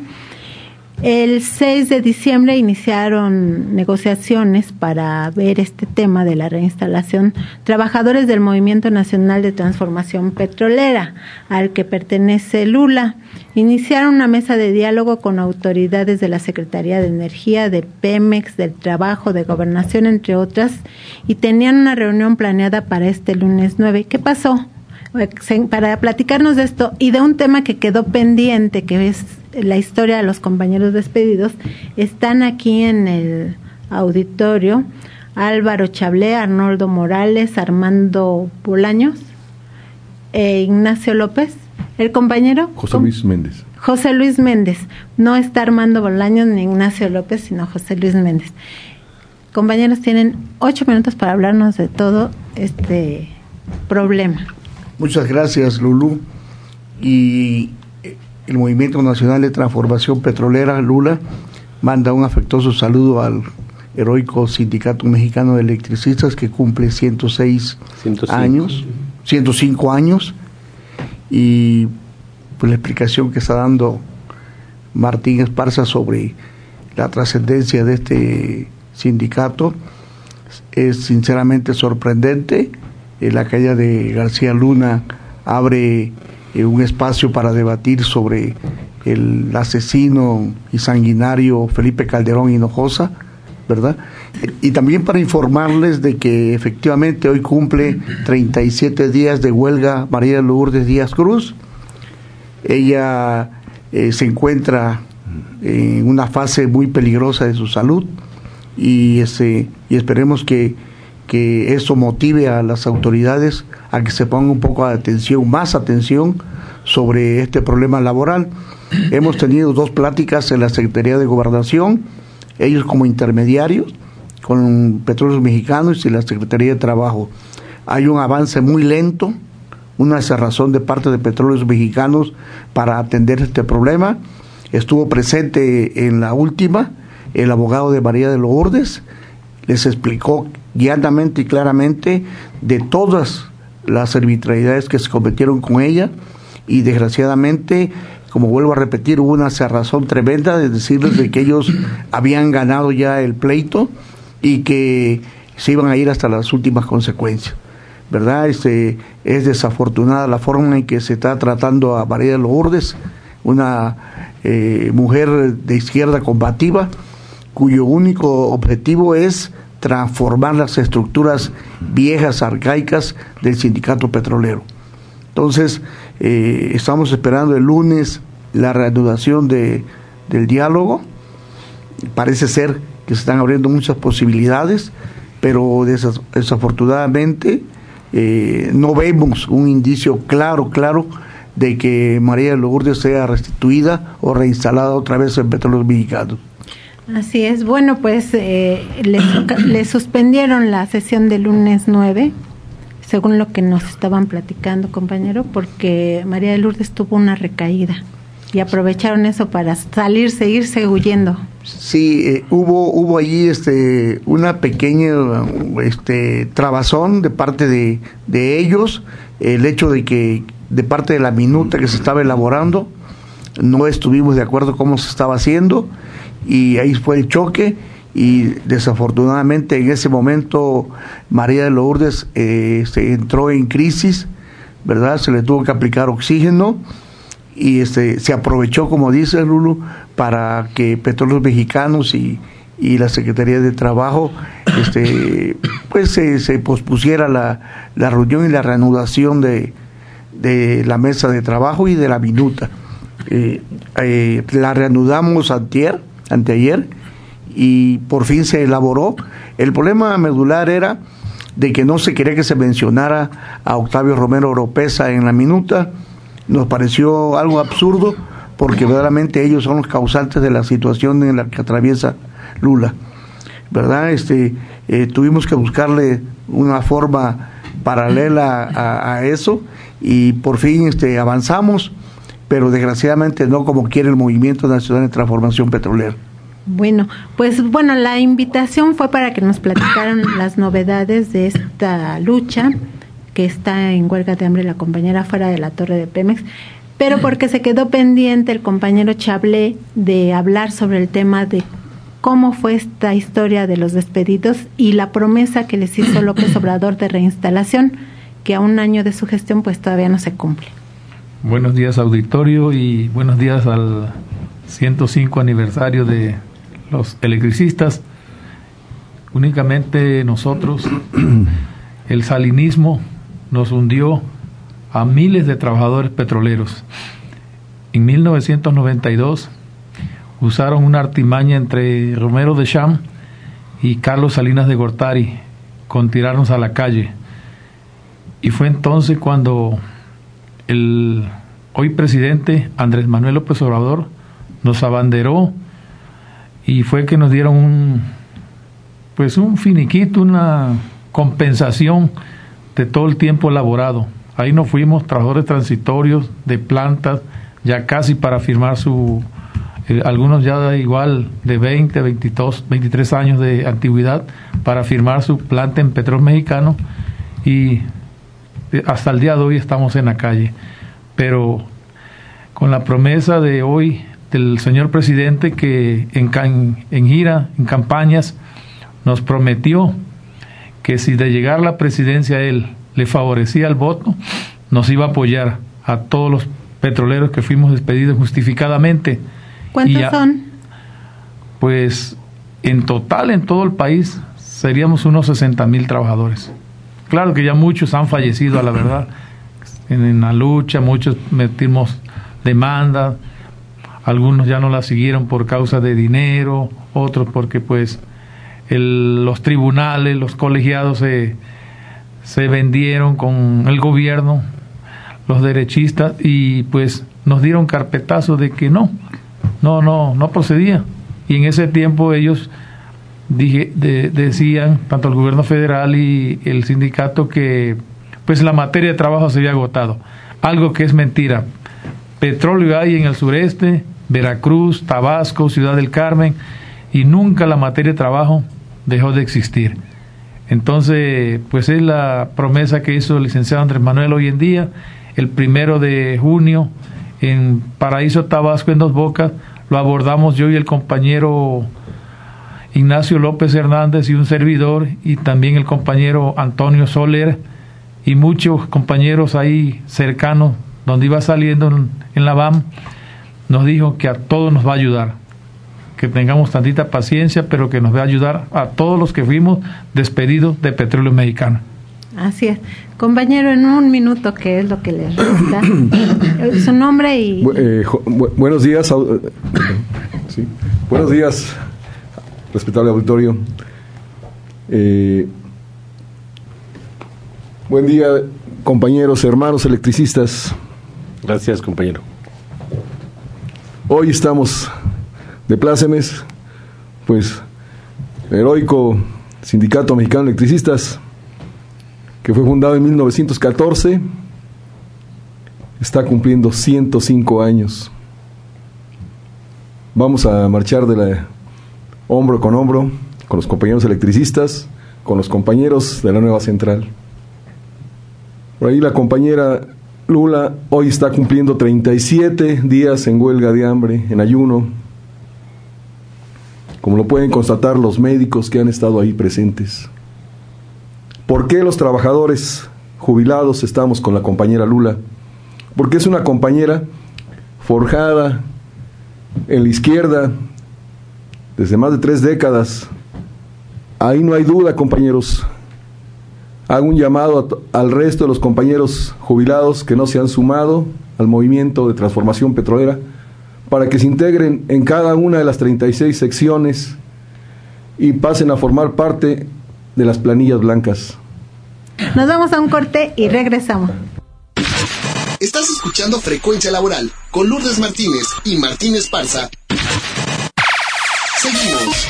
El seis de diciembre iniciaron negociaciones para ver este tema de la reinstalación trabajadores del Movimiento Nacional de Transformación Petrolera, al que pertenece Lula. Iniciaron una mesa de diálogo con autoridades de la Secretaría de Energía, de Pemex, del Trabajo, de Gobernación, entre otras, y tenían una reunión planeada para este lunes nueve. ¿Qué pasó? Para platicarnos de esto y de un tema que quedó pendiente, que es la historia de los compañeros despedidos, están aquí en el auditorio Álvaro Chablé, Arnoldo Morales, Armando Bolaños e Ignacio López. ¿El compañero? José Luis Méndez. José Luis Méndez. No está Armando Bolaños ni Ignacio López, sino José Luis Méndez. Compañeros, tienen ocho minutos para hablarnos de todo este problema. Muchas gracias, Lulú. Y el Movimiento Nacional de Transformación Petrolera, Lula, manda un afectuoso saludo al heroico Sindicato Mexicano de Electricistas, que cumple ciento seis años, ciento cinco años, y pues la explicación que está dando Martín Esparza sobre la trascendencia de este sindicato es sinceramente sorprendente. Eh, la caída de García Luna abre eh, un espacio para debatir sobre el asesino y sanguinario Felipe Calderón Hinojosa, ¿verdad? Y también para informarles de que efectivamente hoy cumple treinta y siete días de huelga María Lourdes Díaz Cruz. Ella eh, se encuentra en una fase muy peligrosa de su salud y, ese, y esperemos que, que eso motive a las autoridades a que se ponga un poco de atención, más atención sobre este problema laboral. Hemos tenido dos pláticas en la Secretaría de Gobernación, ellos como intermediarios con Petróleos Mexicanos y la Secretaría de Trabajo. Hay un avance muy lento, una cerrazón de parte de Petróleos Mexicanos para atender este problema. Estuvo presente en la última el abogado de María de Lourdes, les explicó guiadamente y claramente de todas las arbitrariedades que se cometieron con ella, y desgraciadamente, como vuelvo a repetir, hubo una cerrazón tremenda de decirles de que ellos habían ganado ya el pleito y que se iban a ir hasta las últimas consecuencias, ¿verdad? Este, es desafortunada la forma en que se está tratando a María de Lourdes, una eh, mujer de izquierda combativa, cuyo único objetivo es transformar las estructuras viejas, arcaicas del sindicato petrolero. Entonces, eh, estamos esperando el lunes la reanudación de, del diálogo. Parece ser que se están abriendo muchas posibilidades, pero desas, desafortunadamente eh, no vemos un indicio claro, claro de que María de Lourdes sea restituida o reinstalada otra vez en Petróleos Mexicanos. Así es. Bueno, pues eh, le, le suspendieron la sesión del lunes nueve, según lo que nos estaban platicando, compañero, porque María de Lourdes tuvo una recaída y aprovecharon eso para salir, seguirse huyendo. Sí, eh, hubo hubo allí este una pequeña este trabazón de parte de, de ellos, el hecho de que de parte de la minuta que se estaba elaborando no estuvimos de acuerdo cómo se estaba haciendo, y ahí fue el choque, y desafortunadamente en ese momento María de Lourdes eh, se entró en crisis, ¿verdad? Se le tuvo que aplicar oxígeno y este se aprovechó, como dice Lulu, para que Petróleos Mexicanos y, y la Secretaría de Trabajo este pues se, se pospusiera la, la reunión y la reanudación de, de la mesa de trabajo y de la minuta. Eh, eh, la reanudamos antier, anteayer, y por fin se elaboró. El problema medular era de que no se quería que se mencionara a Octavio Romero Oropesa en la minuta. Nos pareció algo absurdo, porque verdaderamente ellos son los causantes de la situación en la que atraviesa Lula, ¿verdad? Este, eh, tuvimos que buscarle una forma paralela a, a eso, y por fin este, avanzamos, pero desgraciadamente no como quiere el Movimiento Nacional de Transformación Petrolera. Bueno, pues bueno, la invitación fue para que nos platicaran las novedades de esta lucha que está en huelga de hambre la compañera fuera de la torre de Pemex, pero porque se quedó pendiente el compañero Chablé de hablar sobre el tema de cómo fue esta historia de los despedidos y la promesa que les hizo López Obrador de reinstalación, que a un año de su gestión pues todavía no se cumple. Buenos días, auditorio, y buenos días al ciento cinco aniversario de los electricistas. Únicamente nosotros, el salinismo nos hundió a miles de trabajadores petroleros. En mil novecientos noventa y dos usaron una artimaña entre Romero de Champs y Carlos Salinas de Gortari con tirarnos a la calle, y fue entonces cuando el hoy presidente Andrés Manuel López Obrador nos abanderó y fue que nos dieron un, pues un finiquito, una compensación de todo el tiempo laborado. Ahí nos fuimos, trabajadores transitorios de plantas, ya casi para firmar su, eh, algunos ya igual de veinte, veintidós, veintitrés años de antigüedad, para firmar su planta en Petróleos Mexicanos, y hasta el día de hoy estamos en la calle. Pero con la promesa de hoy del señor presidente, que en, en, en gira, en campañas, nos prometió que si de llegar la presidencia a él le favorecía el voto, nos iba a apoyar a todos los petroleros que fuimos despedidos justificadamente. ¿Cuántos ya, son? Pues en total en todo el país seríamos unos sesenta mil trabajadores. Claro que ya muchos han fallecido, a la verdad, en, en la lucha, muchos metimos demanda, algunos ya no la siguieron por causa de dinero, otros porque pues el, los tribunales, los colegiados se, se vendieron con el gobierno, los derechistas, y pues nos dieron carpetazo de que no, no, no, no procedía. Y en ese tiempo ellos dije, de, decían, tanto el gobierno federal y el sindicato, que pues la materia de trabajo se había agotado, algo que es mentira. Petróleo hay en el sureste, Veracruz, Tabasco, Ciudad del Carmen, y nunca la materia de trabajo dejó de existir. Entonces, pues es la promesa que hizo el licenciado Andrés Manuel hoy en día. El primero de junio, en Paraíso, Tabasco, en Dos Bocas, lo abordamos yo y el compañero Ignacio López Hernández y un servidor, y también el compañero Antonio Soler, y muchos compañeros ahí cercanos, donde iba saliendo en, en la V A M, nos dijo que a todos nos va a ayudar, que tengamos tantita paciencia, pero que nos va a ayudar a todos los que fuimos despedidos de Petróleos Mexicanos. Así es. Compañero, en un minuto, ¿qué es lo que les resta? Su nombre y... Eh, bu buenos días. Sí. Buenos días, respetable auditorio. Eh, buen día, compañeros, hermanos electricistas. Gracias, compañero. Hoy estamos de plácemes, pues el heroico Sindicato Mexicano de Electricistas, que fue fundado en mil novecientos catorce, está cumpliendo ciento cinco años. Vamos a marchar de la, hombro con hombro con los compañeros electricistas, con los compañeros de la nueva central. Por ahí la compañera Lula hoy está cumpliendo treinta y siete días en huelga de hambre, en ayuno, como lo pueden constatar los médicos que han estado ahí presentes. ¿Por qué los trabajadores jubilados estamos con la compañera Lula? Porque es una compañera forjada en la izquierda desde más de tres décadas. Ahí no hay duda, compañeros. Hago un llamado a, al resto de los compañeros jubilados que no se han sumado al movimiento de transformación petrolera para que se integren en cada una de las treinta y seis secciones y pasen a formar parte de las planillas blancas. Nos vamos a un corte y regresamos. Estás escuchando Frecuencia Laboral con Lourdes Martínez y Martín Esparza. Seguimos.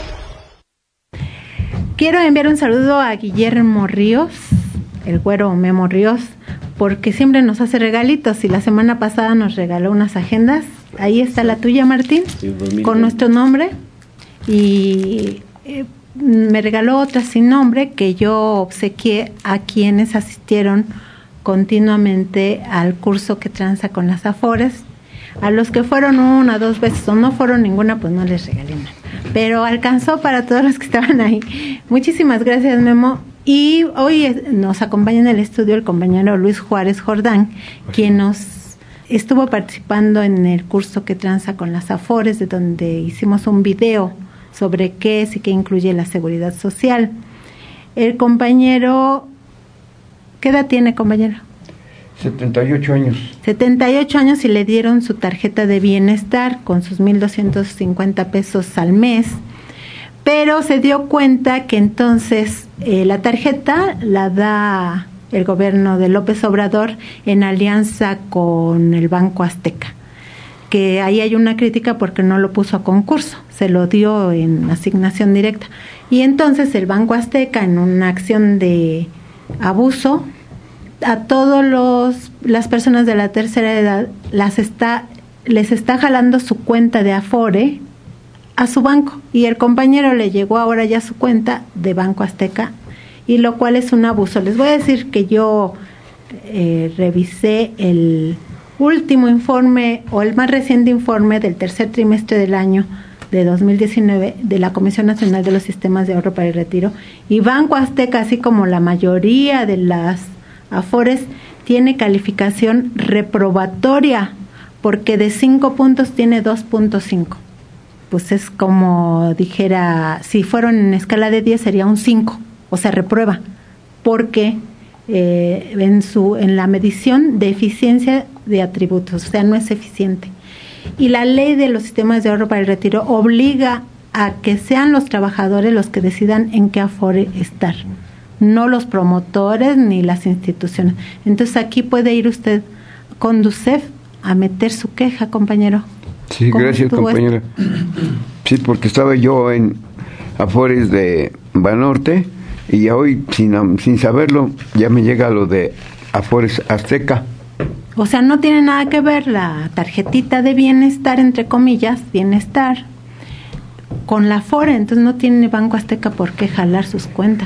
Quiero enviar un saludo a Guillermo Ríos, el güero Memo Ríos, porque siempre nos hace regalitos y la semana pasada nos regaló unas agendas. Ahí está la tuya, Martín, sí, con nuestro nombre, y eh, me regaló otra sin nombre que yo obsequié a quienes asistieron continuamente al curso que tranza con las Afores. A los que fueron una, dos veces o no fueron ninguna, pues no les regalé nada, pero alcanzó para todos los que estaban ahí. Muchísimas gracias, Memo. Y hoy nos acompaña en el estudio el compañero Luis Juárez Jordán, quien nos estuvo participando en el curso que tranza con las Afores, de donde hicimos un video sobre qué es y qué incluye la seguridad social. El compañero, ¿qué edad tiene, compañero? setenta y ocho años. setenta y ocho años, y le dieron su tarjeta de bienestar con sus mil doscientos cincuenta pesos al mes, pero se dio cuenta que entonces eh, la tarjeta la da el gobierno de López Obrador en alianza con el Banco Azteca, que ahí hay una crítica porque no lo puso a concurso, se lo dio en asignación directa. Y entonces el Banco Azteca, en una acción de abuso, a todos los las personas de la tercera edad las está les está jalando su cuenta de Afore a su banco, y el compañero le llegó ahora ya su cuenta de Banco Azteca, y lo cual es un abuso. Les voy a decir que yo eh, revisé el último informe o el más reciente informe del tercer trimestre del año de dos mil diecinueve de la Comisión Nacional de los Sistemas de Ahorro para el Retiro, y Banco Azteca, así como la mayoría de las Afores, tiene calificación reprobatoria, porque de cinco puntos tiene dos punto cinco. Pues es como dijera, si fueron en escala de diez sería un cinco, o sea, reprueba, porque eh, en su en la medición de eficiencia de atributos, o sea, no es eficiente. Y la ley de los sistemas de ahorro para el retiro obliga a que sean los trabajadores los que decidan en qué Afore estar, no los promotores ni las instituciones. Entonces aquí puede ir usted con DUCEF a meter su queja, compañero. Sí, gracias, compañera. Esto? Sí, porque estaba yo en Afores de Banorte y ya hoy, sin, sin saberlo, ya me llega lo de Afores Azteca. O sea, no tiene nada que ver la tarjetita de bienestar, entre comillas, bienestar, con la Afore, entonces no tiene Banco Azteca por qué jalar sus cuentas.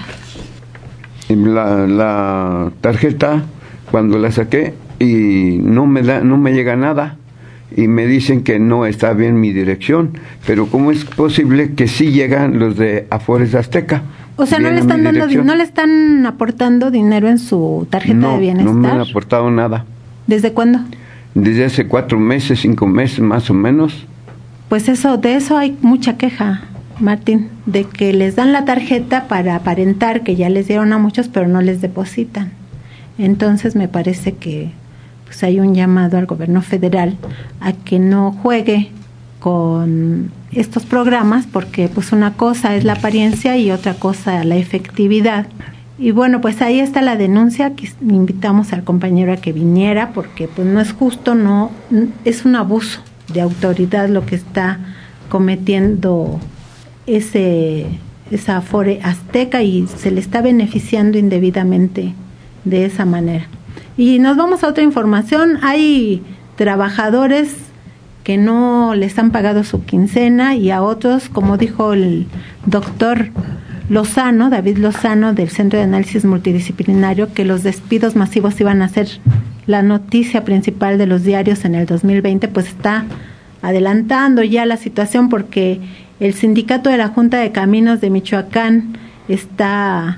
La, la tarjeta, cuando la saqué, y no me da, no me llega nada, y me dicen que no está bien mi dirección, pero ¿cómo es posible que sí llegan los de Afores Azteca? O sea, no le están dando, no le están aportando dinero en su tarjeta no, de bienestar. No me han aportado nada. ¿Desde cuándo? Desde hace cuatro meses, cinco meses más o menos. Pues eso, de eso hay mucha queja, Martín, de que les dan la tarjeta para aparentar que ya les dieron a muchos, pero no les depositan. Entonces me parece que pues hay un llamado al gobierno federal a que no juegue con estos programas, porque pues una cosa es la apariencia y otra cosa la efectividad. Y bueno, pues ahí está la denuncia, que invitamos al compañero a que viniera, porque pues no es justo, no es un abuso de autoridad lo que está cometiendo ese esa Afore Azteca, y se le está beneficiando indebidamente de esa manera. Y nos vamos a otra información. Hay trabajadores que no les han pagado su quincena, y a otros, como dijo el doctor Lozano, David Lozano, del Centro de Análisis Multidisciplinario, que los despidos masivos iban a ser la noticia principal de los diarios en el dos mil veinte, pues está adelantando ya la situación, porque el sindicato de la Junta de Caminos de Michoacán está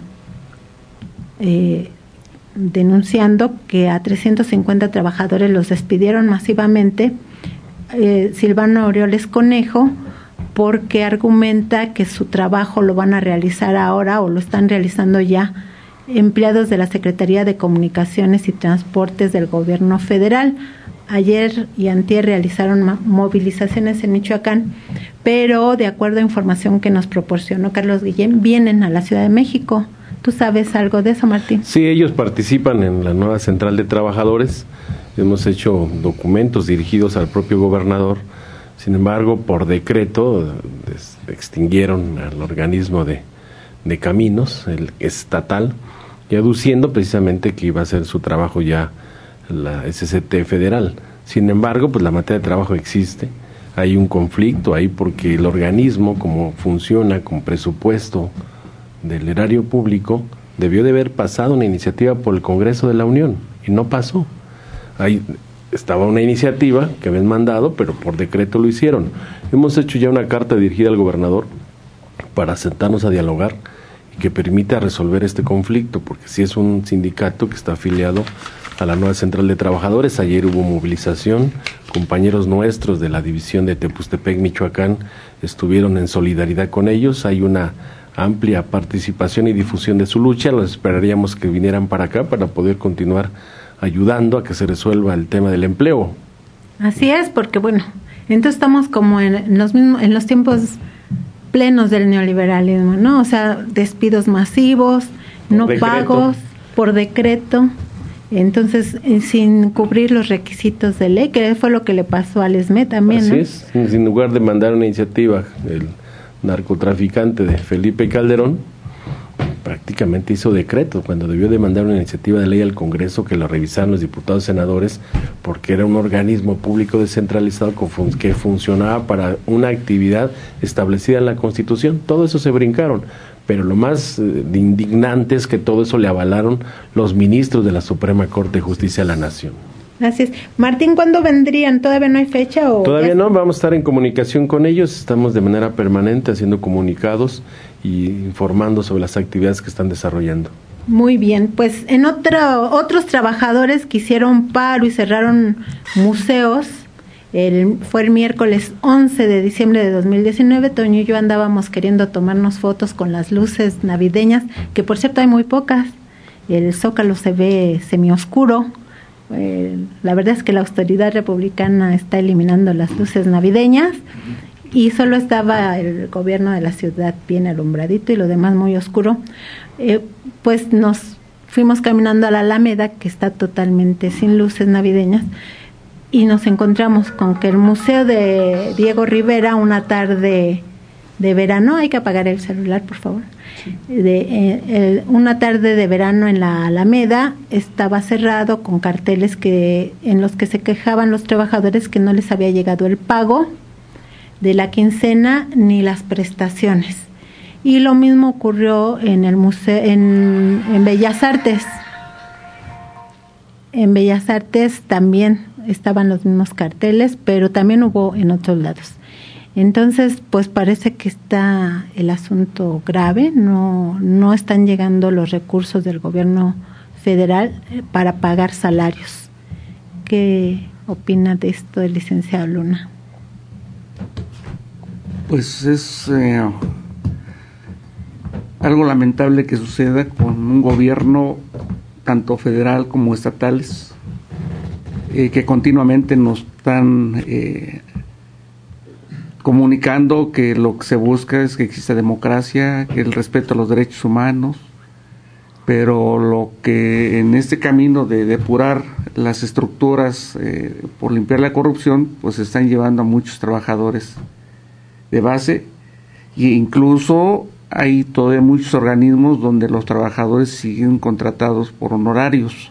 eh, denunciando que a trescientos cincuenta trabajadores los despidieron masivamente. eh, Silvano Aureoles Conejo, porque argumenta que su trabajo lo van a realizar ahora, o lo están realizando ya, empleados de la Secretaría de Comunicaciones y Transportes del Gobierno Federal. Ayer y antier realizaron movilizaciones en Michoacán, pero de acuerdo a información que nos proporcionó Carlos Guillén, vienen a la Ciudad de México. ¿Tú sabes algo de eso, Martín? Sí, ellos participan en la nueva central de trabajadores. Hemos hecho documentos dirigidos al propio gobernador. Sin embargo, por decreto, extinguieron al organismo de, de caminos, el estatal, y aduciendo precisamente que iba a ser su trabajo ya la S C T federal. Sin embargo, pues la materia de trabajo existe, hay un conflicto ahí, porque el organismo, como funciona con presupuesto del erario público, debió de haber pasado una iniciativa por el Congreso de la Unión, y no pasó. Ahí estaba una iniciativa que habían mandado, pero por decreto lo hicieron. Hemos hecho ya una carta dirigida al gobernador para sentarnos a dialogar y que permita resolver este conflicto, porque si es un sindicato que está afiliado a la nueva central de trabajadores. Ayer hubo movilización, compañeros nuestros de la división de Tepustepec, Michoacán, estuvieron en solidaridad con ellos. Hay una amplia participación y difusión de su lucha. Los esperaríamos que vinieran para acá para poder continuar ayudando a que se resuelva el tema del empleo. Así es, porque bueno, entonces estamos como en los mismos, en los tiempos plenos del neoliberalismo, ¿no? O sea, despidos masivos, no pagos, por decreto, entonces eh, sin cubrir los requisitos de ley, que fue lo que le pasó al ESME también, Así ¿no? es, sin lugar de mandar una iniciativa, el narcotraficante de Felipe Calderón prácticamente hizo decreto cuando debió de mandar una iniciativa de ley al Congreso que lo revisaran los diputados senadores, porque era un organismo público descentralizado que funcionaba para una actividad establecida en la Constitución. Todo eso se brincaron, pero lo más eh, indignante es que todo eso le avalaron los ministros de la Suprema Corte de Justicia de la Nación. Gracias. Martín, ¿cuándo vendrían? ¿Todavía no hay fecha? O Todavía ya? no, vamos a estar en comunicación con ellos, estamos de manera permanente haciendo comunicados y informando sobre las actividades que están desarrollando. Muy bien, pues en otro, otros trabajadores que hicieron paro y cerraron museos, el, fue el miércoles once de diciembre de dos mil diecinueve, Toño y yo andábamos queriendo tomarnos fotos con las luces navideñas, que por cierto hay muy pocas, el Zócalo se ve semioscuro. Eh, la verdad es que la autoridad republicana está eliminando las luces navideñas y solo estaba el gobierno de la ciudad bien alumbradito y lo demás muy oscuro. Eh, pues nos fuimos caminando a la Alameda, que está totalmente sin luces navideñas, y nos encontramos con que el Museo de Diego Rivera, una tarde de verano, hay que apagar el celular por favor, de eh, el, una tarde de verano en la Alameda estaba cerrado con carteles que en los que se quejaban los trabajadores que no les había llegado el pago de la quincena ni las prestaciones. Y lo mismo ocurrió en el museo, en, en Bellas Artes. En Bellas Artes también estaban los mismos carteles, pero también hubo en otros lados. Entonces, pues parece que está el asunto grave, no, no están llegando los recursos del gobierno federal para pagar salarios. ¿Qué opina de esto el licenciado Luna? Pues es eh, algo lamentable que suceda con un gobierno tanto federal como estatales eh, que continuamente nos están eh, comunicando que lo que se busca es que exista democracia, que el respeto a los derechos humanos, pero lo que en este camino de depurar las estructuras eh, por limpiar la corrupción, pues están llevando a muchos trabajadores de base, e incluso hay todavía muchos organismos donde los trabajadores siguen contratados por honorarios.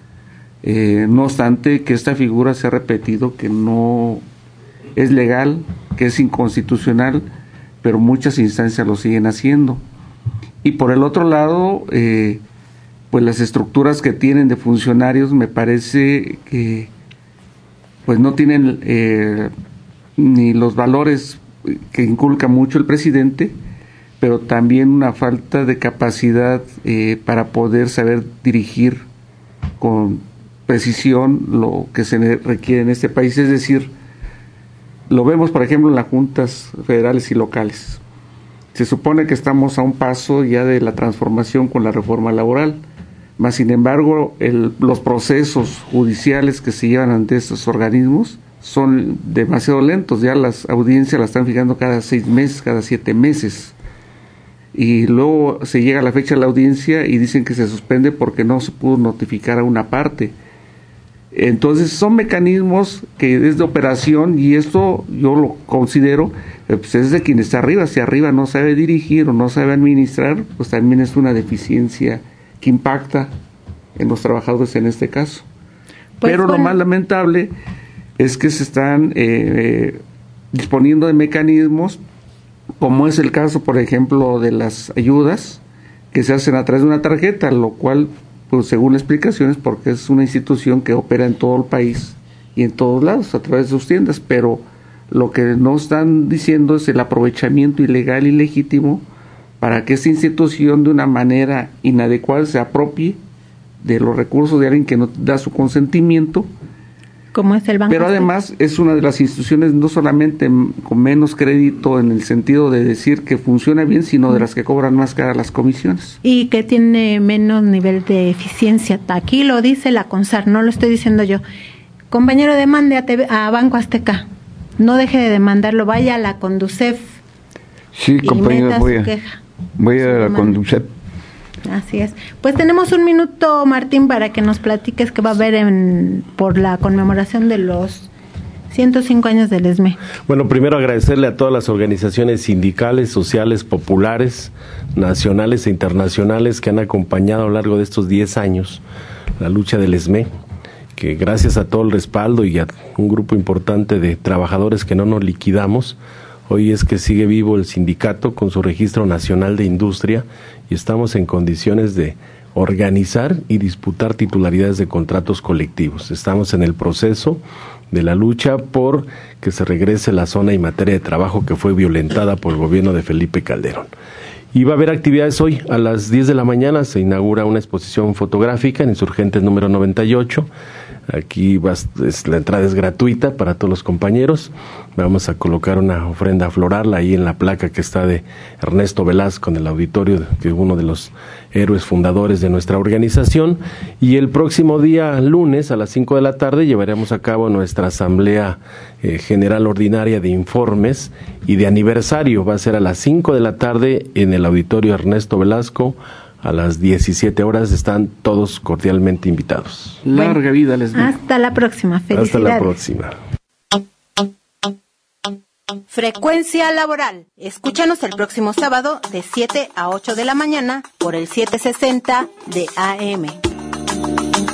Eh, no obstante que esta figura se ha repetido que no es legal, que es inconstitucional, pero muchas instancias lo siguen haciendo. Y por el otro lado, eh, pues las estructuras que tienen de funcionarios me parece que pues no tienen eh, ni los valores que inculca mucho el presidente, pero también una falta de capacidad eh, para poder saber dirigir con precisión lo que se requiere en este país. Es decir, lo vemos por ejemplo en las juntas federales y locales. Se supone que estamos a un paso ya de la transformación con la reforma laboral, mas sin embargo el, los procesos judiciales que se llevan ante estos organismos son demasiado lentos. Ya las audiencias las están fijando cada seis meses, cada siete meses, y luego se llega a la fecha de la audiencia y dicen que se suspende porque no se pudo notificar a una parte. Entonces son mecanismos que es de operación, y esto yo lo considero eh, pues es de quien está arriba. Si arriba no sabe dirigir o no sabe administrar, pues también es una deficiencia que impacta en los trabajadores en este caso. Pues Pero bueno. Lo más lamentable es que se están eh, eh, disponiendo de mecanismos, como es el caso, por ejemplo, de las ayudas que se hacen a través de una tarjeta, lo cual, pues según explicaciones, porque es una institución que opera en todo el país y en todos lados a través de sus tiendas, pero lo que no están diciendo es el aprovechamiento ilegal y legítimo para que esta institución de una manera inadecuada se apropie de los recursos de alguien que no da su consentimiento. Como es el Banco Pero además es una de las instituciones no solamente con menos crédito en el sentido de decir que funciona bien, sino de las que cobran más caras las comisiones. Y que tiene menos nivel de eficiencia. Aquí lo dice la CONSAR, no lo estoy diciendo yo. Compañero, demande a, T V, a Banco Azteca. No deje de demandarlo, vaya a la Conducef. Sí, compañero, voy a, voy a la Conducef. Así es. Pues tenemos un minuto, Martín, para que nos platiques qué va a haber en, por la conmemoración de los ciento cinco años del E S M E. Bueno, primero agradecerle a todas las organizaciones sindicales, sociales, populares, nacionales e internacionales que han acompañado a lo largo de estos diez años la lucha del E S M E, que gracias a todo el respaldo y a un grupo importante de trabajadores que no nos liquidamos, hoy es que sigue vivo el sindicato con su registro nacional de industria y estamos en condiciones de organizar y disputar titularidades de contratos colectivos. Estamos en el proceso de la lucha por que se regrese la zona y materia de trabajo que fue violentada por el gobierno de Felipe Calderón. Y va a haber actividades hoy, a las diez de la mañana se inaugura una exposición fotográfica en Insurgentes número noventa y ocho. Aquí va, es, la entrada es gratuita para todos los compañeros. Vamos a colocar una ofrenda floral ahí en la placa que está de Ernesto Velasco en el auditorio, que es uno de los héroes fundadores de nuestra organización. Y el próximo día, lunes, a las cinco de la tarde, llevaremos a cabo nuestra Asamblea eh, General Ordinaria de Informes y de Aniversario. Va a ser a las cinco de la tarde en el auditorio Ernesto Velasco. A las diecisiete horas están todos cordialmente invitados. Larga bueno, vida les digo. Hasta la próxima. Felicidades. Hasta la próxima. Frecuencia laboral. Escúchanos el próximo sábado de siete a ocho de la mañana por el setecientos sesenta de A M.